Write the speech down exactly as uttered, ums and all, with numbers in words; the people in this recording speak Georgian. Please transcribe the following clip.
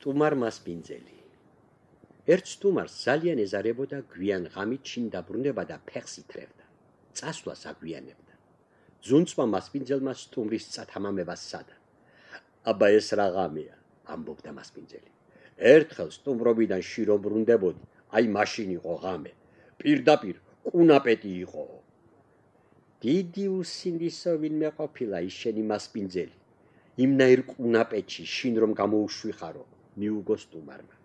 სტუმარ მასპინძელი. ერთ სტუმარს ძალიან ეზარებოდა გვიან ღამით შინ დაბრუნება და ფეხს ითრევდა. წასვლას აგვიანებდა. ზუნწმა მასპინძელმა სტუმრის წათამამებას სცადა. აბა ეს რა ღამეა, ამბობდა მასპინძელი. ერთხელ სტუმრობიდან შინ რომ ბრუნდებოდი, აი მაშინ იყო ღამე. პირდაპირ კუნაპეტი იყო. დიდი უსინდისო ვინმე ყოფილა ის შენი მასპინძელი. იმნაირ კუნაპეტში შინ რომ გამოუშვიხარო, მიუგო სტუმარმა.